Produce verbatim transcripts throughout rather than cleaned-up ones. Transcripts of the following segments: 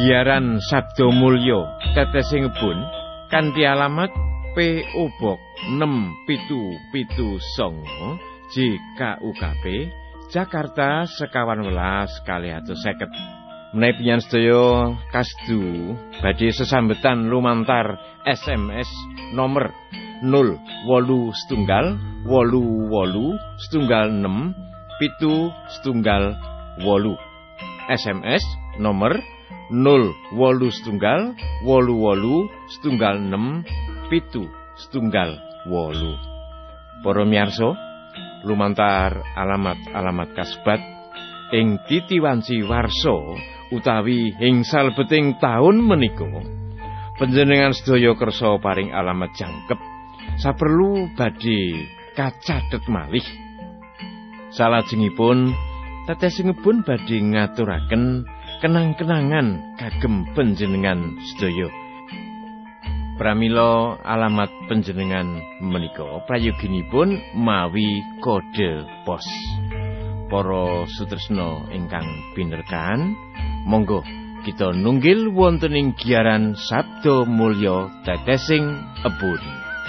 Giaran Sabda Mulya Tetesing Ngebun kanthi alamat P O Box enam pitu pitu sanga J K U K P Jakarta sekawan welas kalih atus seket. Menawi panjenengan sedaya kasdu badhe sesambetan lumantar S M S nomor nol wolu setunggal wolu wolu setunggal enam pitu setunggal wolu. S M S nomor nol wolu setunggal wolu wolu setunggal enam pitu setunggal wolu. Para miyarsa, lumantar alamat-alamat kasebat ing titiwanci warsa utawi ing salebeting taun menika panjenengan sedaya kersa paring alamat jangkep saperlu badhe kacathet malih. Salajengipun Tetesing Ngebun badhe ngaturaken kenang-kenangan kagem panjenengan sedaya. Pramila alamat panjenengan menika prayoginipun mawi kode pos. Para sutresna ingkang pinerkan, monggo kita nunggil wonten ing giaran Sabda Mulya Tetesing Ngebun.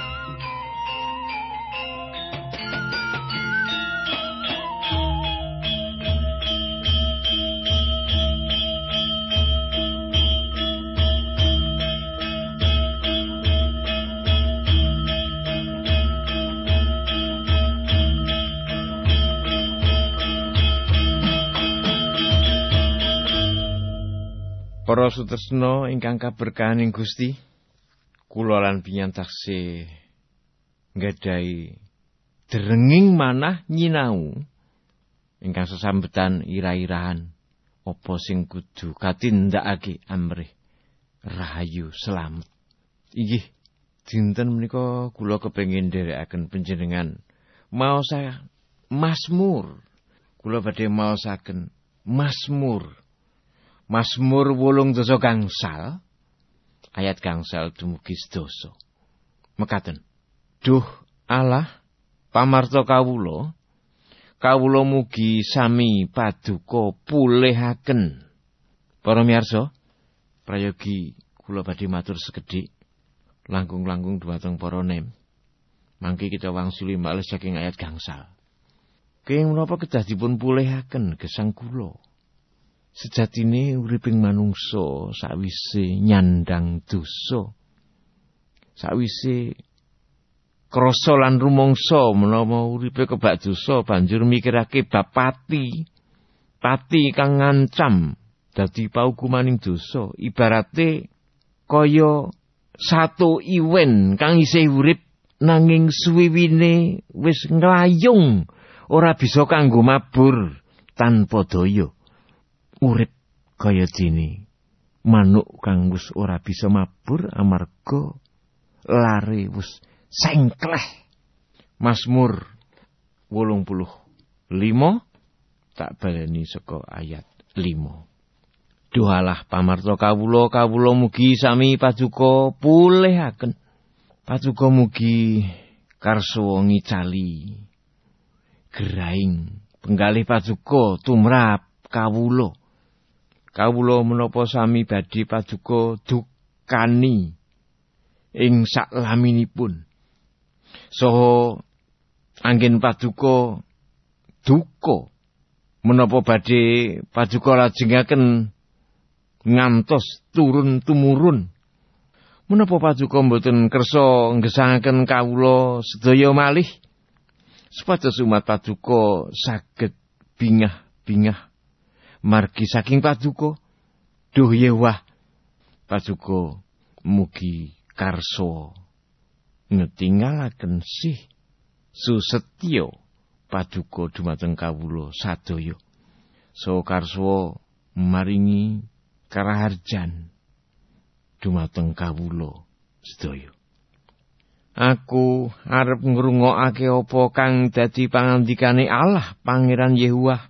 Para sutresna ingkang kaberkahaning Gusti, kula lan pinyan taksih nggadahi derenging manah nyinau ingkang sesambetan ira-irahan apa sing kudu katindakake amrih rahayu slamet. Inggih, dinten menika kula kepengin nderekaken panjenengan maos Mazmur. Kula badhe maosaken Mazmur. Mazmur wolung dasa gangsal ayat gangsal dumugi sedasa. Mekaten. Duh Allah pamarta kawula, kawula mugi sami paduka pulihaken. Para miyarsa, prayogi kula badhe matur sekedhik langkung-langkung dhumateng para nem. Mangke kita wangsuli malih saking ayat gangsal. Kenging menapa kedah dipun pulihaken gesang kula. Sejatine uriping manungsa sawise nyandang dosa, sawise krasa lan rumangsa menawa uripe kebak dosa banjur mikirake bab pati, pati kang ngancam dadi paukumaning dosa, ibarate kaya satu iwen kang isih urip nanging suwiwine wis nglayung ora bisa kanggo mabur tanpa daya. Urip kaya dene manuk kang wis ora bisa mabur amarga lare wis sengkleh. Mazmur wolung puluh lima tak baleni saka ayat lima. Duh Allah pamarta kawula, kawula mugi sami paduka pulihaken. Paduka mugi karsa ngicali graing penggalih paduka tumrap kawula. Kawula menapa sami badhe paduka dukani ing saklaminipun. Saha anggen paduka duka menapa badhe paduka lajengaken ngantos turun tumurun. Menapa paduka mboten kersa nggesangaken kawula sedaya malih supados umat paduka saged bingah-bingah margi saking paduka. Duh Yewah, paduka mugi karsa ngetingalaken sih susetya paduka dumateng kawula sadaya. So karsa maringi karaharjan dumateng kawula sedaya. Aku arep ngrungokake apa kang dadi pangandikane Allah Pangeran Yewah.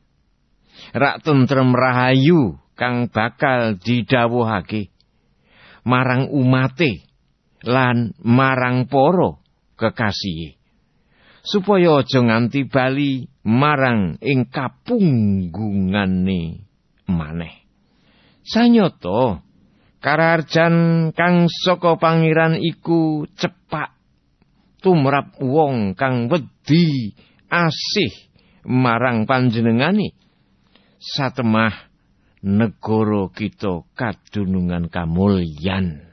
Rak tentrem rahayu kang bakal didhawuhake marang umate lan marang para kekasihe, supaya aja nganti bali marang ing kapunggungane maneh. Sanyata karaharjan kang saka pangeran iku cepak tumrap wong kang wedi asih marang panjenengane. Satemah negara kita kadunungan kamulyan.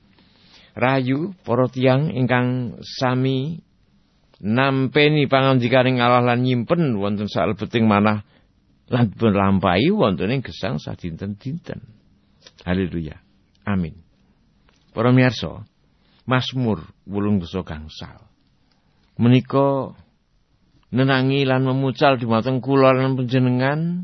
Rayu para tiyang ingkang sami nampeni pangandikaning Allah lan nyimpen wonten salebeting manah lan berlampahi wonten ing gesang sadinten-dinten. Haleluya. Amin. Para miyarsa, Mazmur wolung dasa gangsal menika nenangi lan memucal dhumateng kula lan panjenengan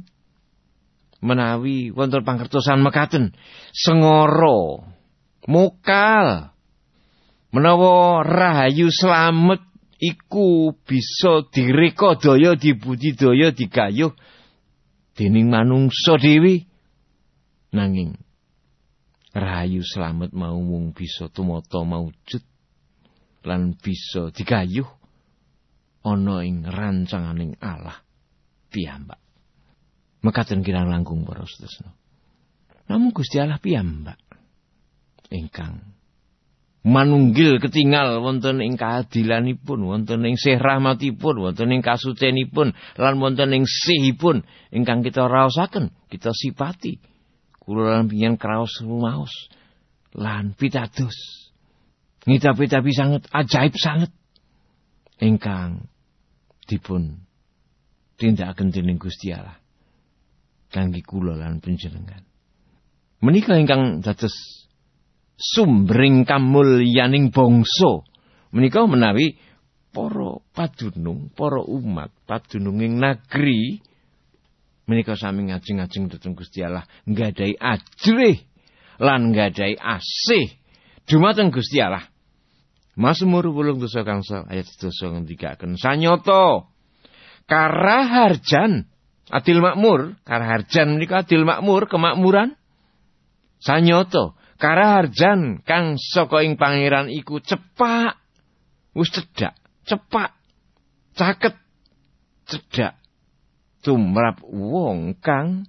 menawi wonten pangertosan mekaten sengara mokal menawa rahayu slamet iku bisa direka daya dibudidaya digayuh dening manungsa dhewe, nanging rahayu slamet mau mung bisa tumata maujud lan bisa digayuh ana ing rancanganing Allah piyambak. Mekaten kirang langkung para sedherek. Namung Gusti Allah piyambak ingkang manunggil ketingal wonten ing kaadilanipun, wonten ing sih rahmatipun, wonten ing kasucenipun, lan wonten ing sihipun ingkang kita raosaken, kita sipati. Kula lan pinjen kraos rumaos lan pitados. Ngidap-idapi sanget ajaib sanget ingkang dipun tindakaken dening Gusti Allah kangge kula lan panjenengan. Menika ingkang dados sumbering kamulyaning bangsa menika menawi para padunung, para umat padununging negeri menika sami ngajeng-ajeng dhateng Gusti Allah nggadahi ajrih lan nggadahi asih dumateng Gusti Allah. Mazmur wolung dasa gangsal ayat sedasa ngendikaken sanyata karaharjan adil makmur, karaharjan menika adil makmur, kemakmuran. Sanyata karaharjan kang saka ing pangeran iku cepak, wis cedhak, cepak, caket, cedhak tumrap wong kang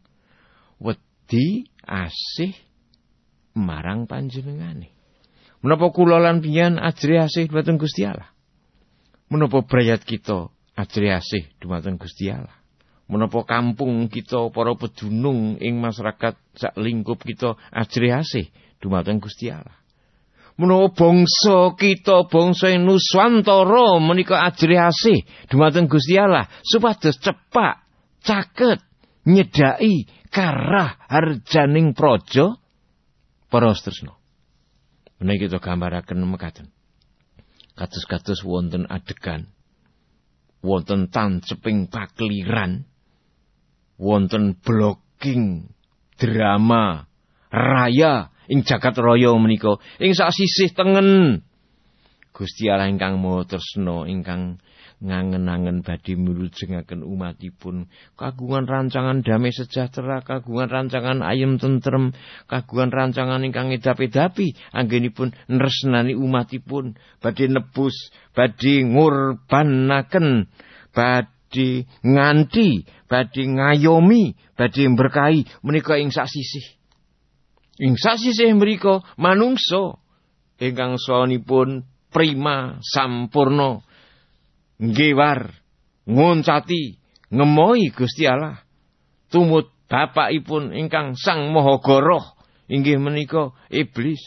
wedi asih marang panjenengane. Menapa kula lan piyan ajrih asih dhumateng Gusti Allah? Menapa brayat kita ajrih asih dhumateng Gusti Allah? Menapa kampung kita para pedunung ing masyarakat sak lingkup kita ajrih asih dhumateng Gusti Allah? Menapa bangsa kita bangsa Nuswantara menika ajrih asih dhumateng Gusti Allah supados cepak, caket, nyedhaki karaharjaning praja para tresna. Menika kita gambaraken mekaten. Kados-kados wonten adegan, wonten tanceping pakliran, wonten blocking drama raya ing jagat raya menika ing sak sisih tengen Gusti Allah ingkang Maha Tresna ingkang ngangen-angen badhe milujengaken umatipun kagungan rancangan damai sejahtera, kagungan rancangan ayem tentrem, kagungan rancangan ingkang edapi-edapi anggenipun nresnani umatipun badhe nebus, badhe ngurbanaken, badhe nganti, badhe ngayomi, badhe berkahi menika ing sak sisih. Ing sak sisih mriku manungsa ingkang sawanipun prima sampurna nggewar, ngoncati, ngemohi Gusti Allah. Tumut bapakipun ingkang Sang Mahagara inggih menika iblis.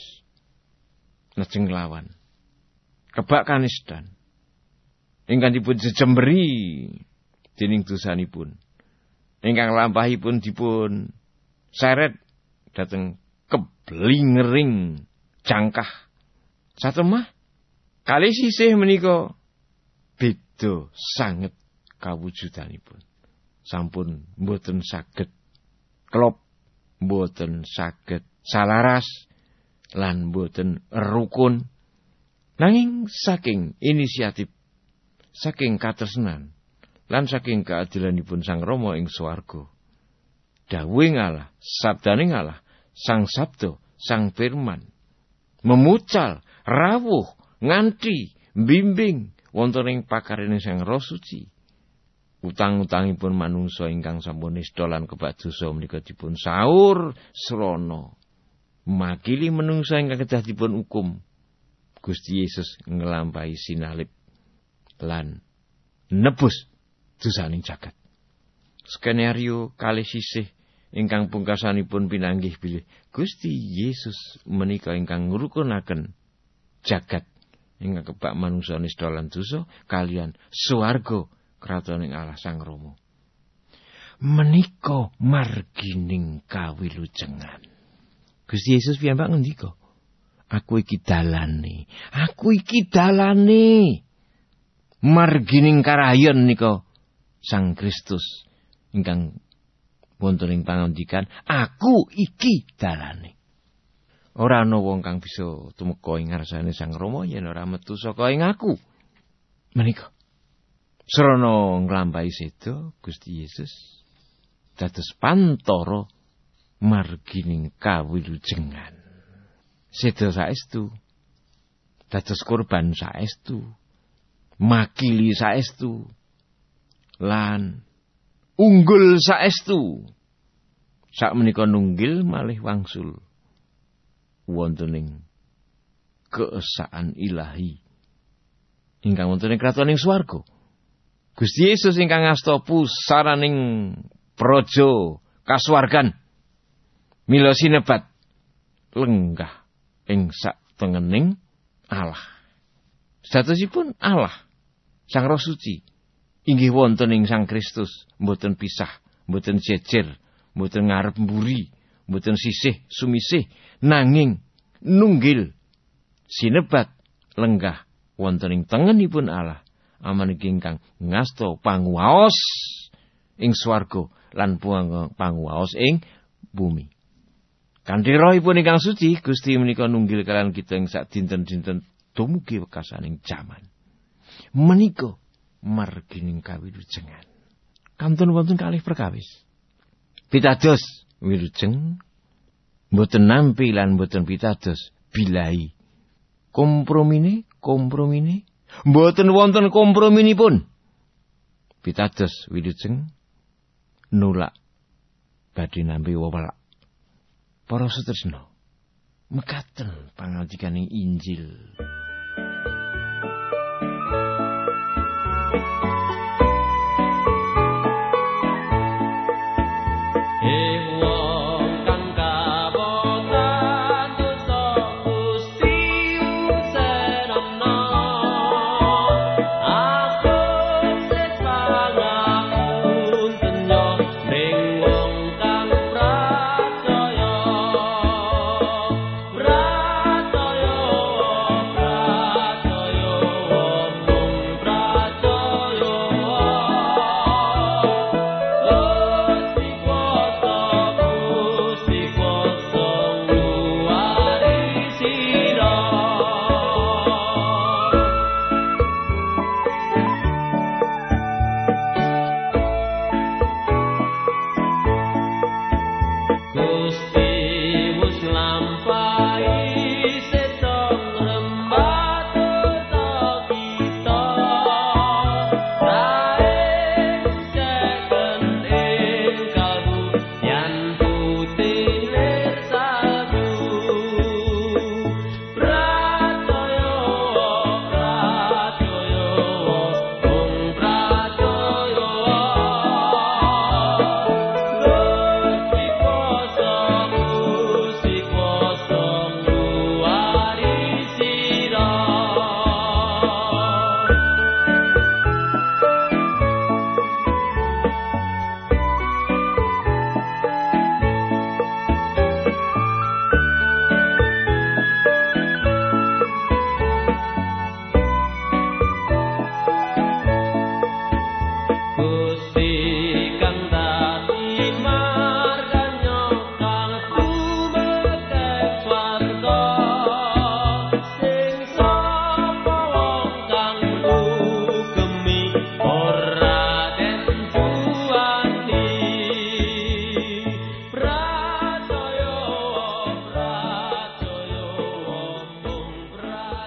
Lajeng nglawan. Kebak kanistan. Ingkang dipun jejemberi dening dosanipun. Ingkang lampahipun dipun seret dhateng keblingering jangkah. Satemah kalih sisih menika beda sanget kawujudanipun. Sampun mboten saged klop, mboten saged salaras, lan mboten rukun. Nanging saking inisiatif, saking katresnan, lan saking keadilanipun Sang Rama ing swarga, dawuhing Allah, sabdaning Allah, Sang Sabda, Sang Firman, memucal, rawuh, nganti, bimbing, wonten ing pakarene Sang Roh Suci utang-utangipun manungsa ingkang sampun nistha lan kebak dosa menika dipun saur srana makili manungsa ingkang kedah dipun hukum. Gusti Yesus nglampahi sinalip lan nebus dosaning jagat. Skenario kalih sisih ingkang pungkasanipun pinanggih bilih Gusti Yesus menika ingkang ngrukunaken jagat ingkang kebak manungsa nistha lan dosa kalian swarga kratoning Allah Sang Rama. Menika margining kawilujengan. Gusti Yesus piyambak ngendika, aku iki dalane, aku iki dalane. Margining karayon nika Sang Kristus ingkang wonten ing pangandikan, aku iki dalane. Ora ana wong kang bisa tumeka ing ngarsane Sang Rama yen ora metu saka ing aku. Menika srana nglampahi seda Gusti Yesus dados pantara margining kawilujengan. Seda saestu dados kurban saestu, makili saestu, lan unggul saestu. Sakmenika nunggil malih wangsul wonten ing keesaan ilahi ingkang wonten ing kratoning swarga. Gusti Yesus ingkang ngasta pusaraning praja kasuwargan mila sinebat lenggah ing saktengening Allah. Statosipun Allah Sang Roh Suci inggih wonten ing Sang Kristus, mboten pisah, mboten jejer, mboten ngarep mburi, mboten sisih sumisih, nanging nunggil sinebat lenggah wonten ing tengenipun Allah. Amaniki ingkang ngasta panguwaos ing swarga lan panguwaos ing bumi. Kanthi rohipun ingkang suci, Gusti menika nunggil kalian kita ing sak dinten-dinten dumugi wekasaning jaman. Menika margining kawilujengan. Kantun wonten kalih perkawis. Pitados wilujeng, mboten nampi lan mboten pitados bilahi. Kompromine, kompromine, mboten wonten komprominipun. Pitados wilujeng nulak badhe nampi wewelak. Para sutresna, mekaten pangandikaning Injil.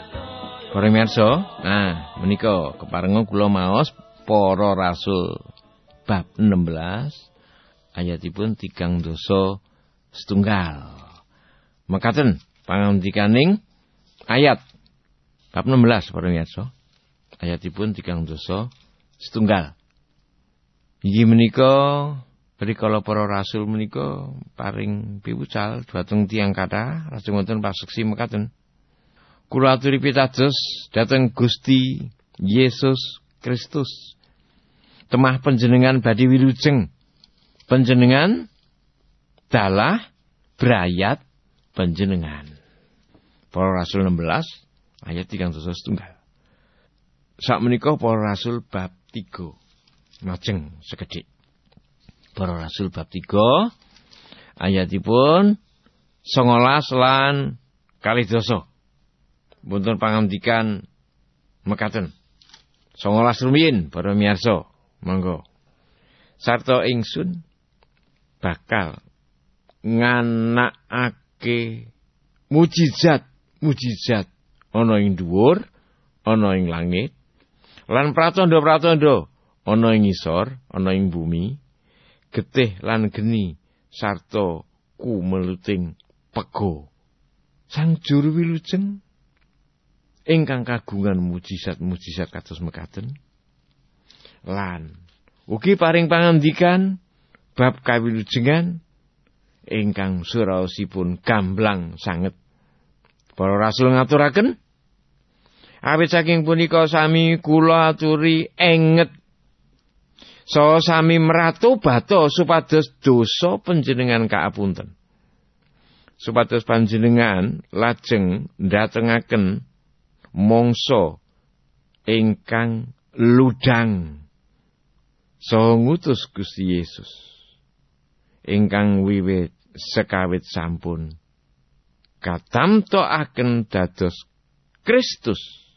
Para mirsa, nah menika keparenga kula maos para rasul bab enam belas ayatipun tigang dasa setunggal. Mekaten pangandikaning ayat bab enam belas para miyarsa. Ayatipun tigang dasa setunggal. Inggih menika rikala para rasul menika paring piwucal dhateng tiyang kathah lajeng wonten paseksi mekaten. Kula aturi pitados dhateng Gusti Yesus Kristus. Temah panjenengan badhe wilujeng. Panjenengan dalah brayat panjenengan. Para Rasul enam belas ayat tigang dasa setunggal. Sakmenika para Rasul bab tiga. Lajeng sekedhik. Para Rasul bab tiga ayatipun songolas lan kalih dasa. Wonten pangandikan mekaten. songolas rumiyin para miyarsa, monggo. Sarta ingsun bakal nganakake mujizat-mujizat ana ing dhuwur, ana ing langit, lan pratandha-pratandha ana ing ngisor, ana ing bumi, getih lan geni sarta kumeluting pego. Sang Juru Wilujeng ingkang kagungan mujizat-mujizat kados mekaten lan ugi paring pangandikan bab kawilujengan ingkang suraosipun gamblang sanget. Para rasul ngaturaken, awit saking punika sami kula aturi enget saha sami mratobata supados dosa panjenengan kaapunten. Supados panjenengan lajeng ndatengaken mangsa ingkang ludang saha ngutus Gusti Yesus ingkang wiwit sekawit sampun katamtokaken dados Kristus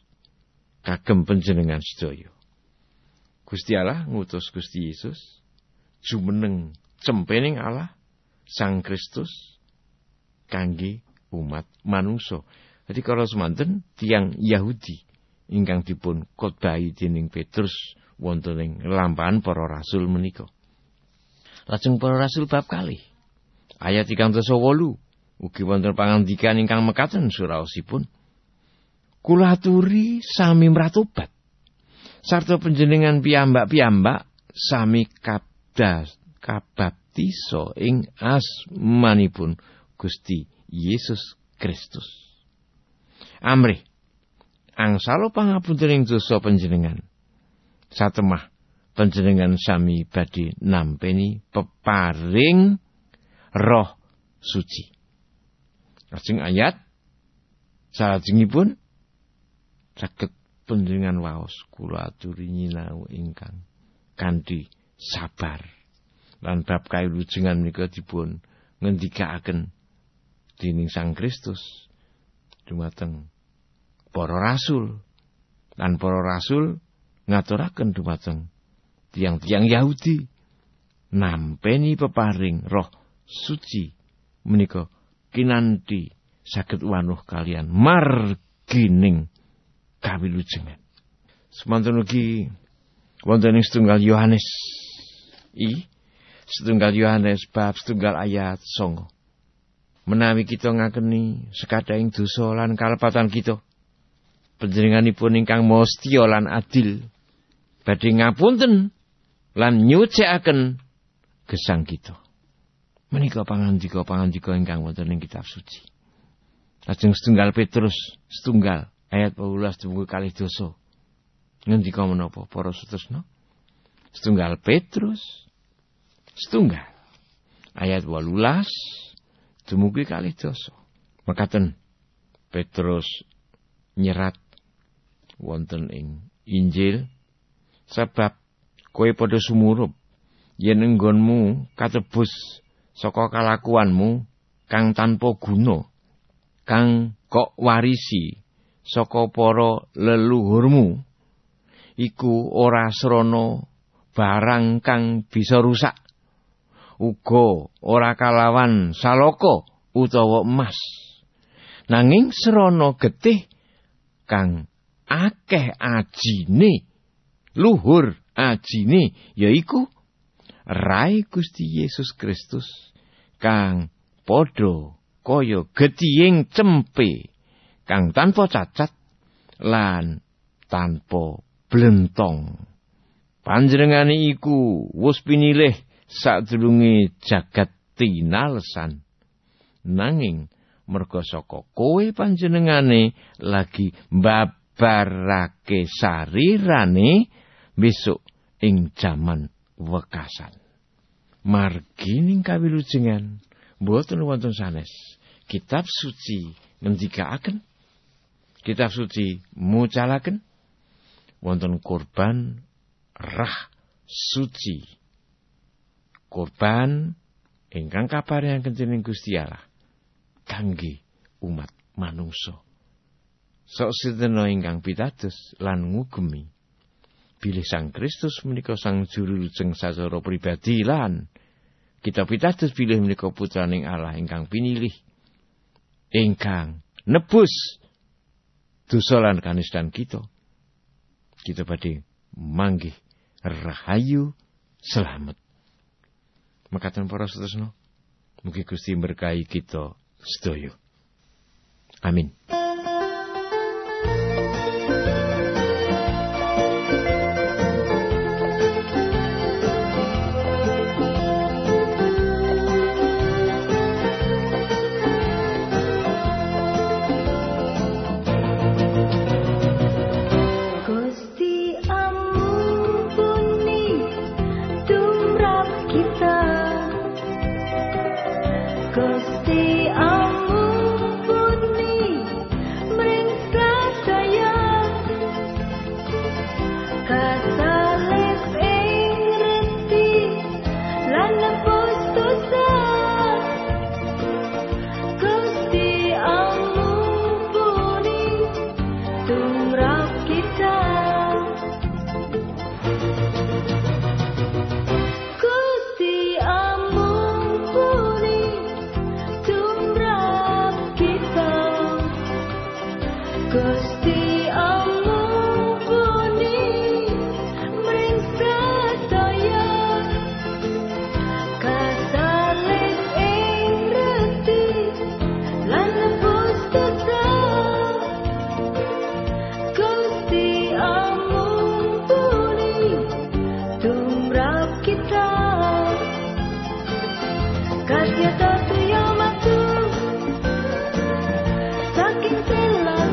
kagem panjenengan sedaya. Gusti Allah ngutus Gusti Yesus jumeneng cempening Allah Sang Kristus kangge umat manungsa. Jadi kalau semanten tiyang Yahudi ingkang dipun khotbahi dening Petrus wonten ing lampahan para rasul menika. Lajeng para rasul bab kalih ayat tigang dasa wolu ugi wonten pangandikan ingkang mekaten suraosipun. Kula aturi sami mratobat sarta panjenengan piyambak-piyambak sami kabdas kabaptisa ing asmanipun Gusti Yesus Kristus. Amrih angsala pangapunten ing dosa panjenengan. Satemah panjenengan sami badhe nampeni peparing Roh Suci. Lajeng ayat salajengipun saged panjenengan waos kula aturi nyinau ingkang kanthi sabar. Lan bab kawilujengan menika dipun ngendikaaken dening Sang Kristus dumateng para rasul. Lan para rasul ngaturaken dumateng tiang-tiang Yahudi nampeni peparing Roh Suci menika kinanthi saged wanuh kalian margining kawilujengan. Semanten ugi wonten ing setunggal Yohanes I setunggal Yohanes bab setunggal ayat songo. Menawi kita ngakeni sekadahing dosa lan kalepatan kita, panjenenganipun ingkang maha setya lan adil badhe ngapunten lan nyucikaken gesang kita. Menika pangandika-pangandika ingkang wonten ing kitab suci. Lajeng setunggal Petrus setunggal ayat dua belas dumugi kalih dosa. Ngendika menapa para sutresna? Setunggal Petrus setunggal ayat wolulas dumugi kalih dosa. Mekaten Petrus nyerat wonten ing Injil, sebab kowe padha sumurup yen enggonmu katebus saka kalakuanmu kang tanpa guna, kang kok warisi saka para leluhurmu, iku ora srana barang kang bisa rusak, uga ora kalawan salaka utawa emas, nanging srana getih kang akeh ajine, luhur ajine, yaiku rai Gusti Yesus Kristus kang padha kaya getihing cempe kang tanpa cacat lan tanpa blentong. Panjenengane iku wis pinilih sadurunge jagat tinalesan. Nanging merga saka kowe panjenengane lagi mbabarake sarirane besok ing jaman wekasan. Margi ning kawilujengan boten wonten sanes. Kitab suci ngendikaaken, kitab suci mucalaken wonten kurban rah suci. Kurban ingkang kaparingaken dening Gusti Allah kangge umat manungsa. Sok sedena ingkang pitados lan ngugemi bilih Sang Kristus menika Sang Juru Lujeng sacara pribadi lan kita pitados bilih menika putraning Allah ingkang pinilih ingkang nebus dosa lan kanistan kita. Kita badhe manggih rahayu selamat. Mekaten para sedherek, mugi Gusti berkahi kita sedaya. Amin. Gusti ampuni mring sadaya kasalib ing reti lan nebus dosa. Gusti ampuni tumrap kita. Gusti ampuni Gusti ampuni mring sadaya kasalib ing reti lan nebus dosa. Gusti ampuni tumrap kita. Kasih Tuhan matu saking telah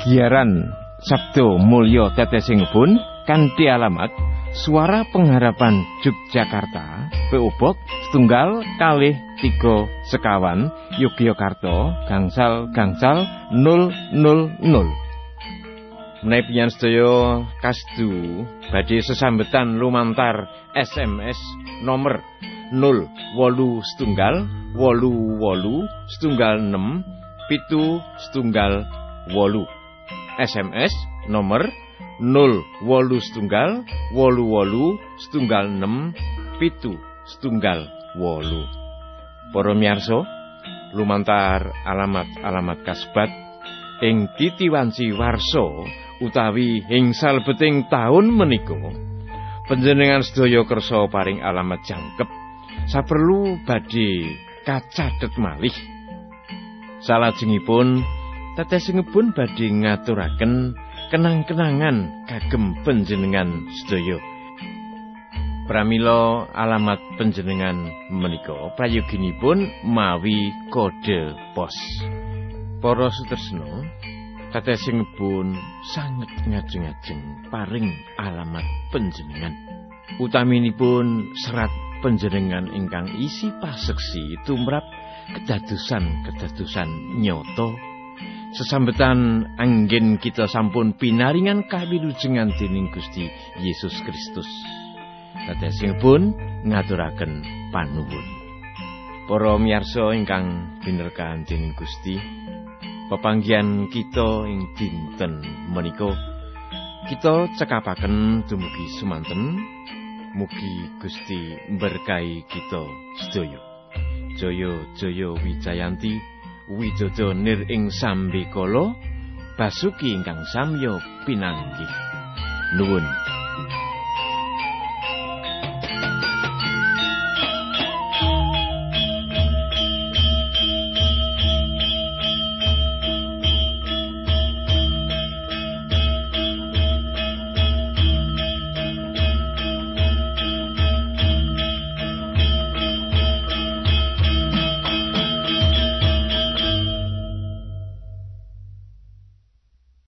Giaran Sabdo Mulya tetesingipun kanthi alamat Suara Pengharapan Yogyakarta, P O Box setunggal kalih tiga sekawan Yogyakarta gangsal-gangsal nol nol nol. Menawi panjenengan sedaya kasdu badhe sesambetan lumantar S M S nomor nol wolu setunggal wolu wolu setunggal enem pitu setunggal wolu. S M S nomor nol wolu setunggal wolu wolu setunggal enem pitu setunggal wolu. Para miyarsa, lumantar alamat-alamat kasebat ing titiwansi warsa utawi ing salebeting taun menika panjenengan sedaya kersa paring alamat jangkep saperlu badhe kacathet malih. Salajengipun tetesingipun badhe ngaturaken kenang-kenangan kagem panjenengan sedaya. Pramila alamat panjenengan menika prayoginipun mawi kode pos. Para sutresna, tetesingipun sanget ngajeng-ajeng paring alamat panjenengan. Utaminipun serat panjenengan ingkang isi paseksi tumrap kedadosan-kedadosan nyata. Sesambetan anggen kita sampun pinaringan kawilujengan dening Gusti Yesus Kristus. Tetesingipun ngaturaken panuwun. Para miyarsa ingkang binerkahan dening Gusti, pepanggihan kita ing dinten menika kita cekapaken dumugi sumanten. Mugi Gusti berkahi kita sedaya. Jaya jaya Wijayanti, widodo nir ing sambikala, basuki ingkang samya pinanggih. Nuwun.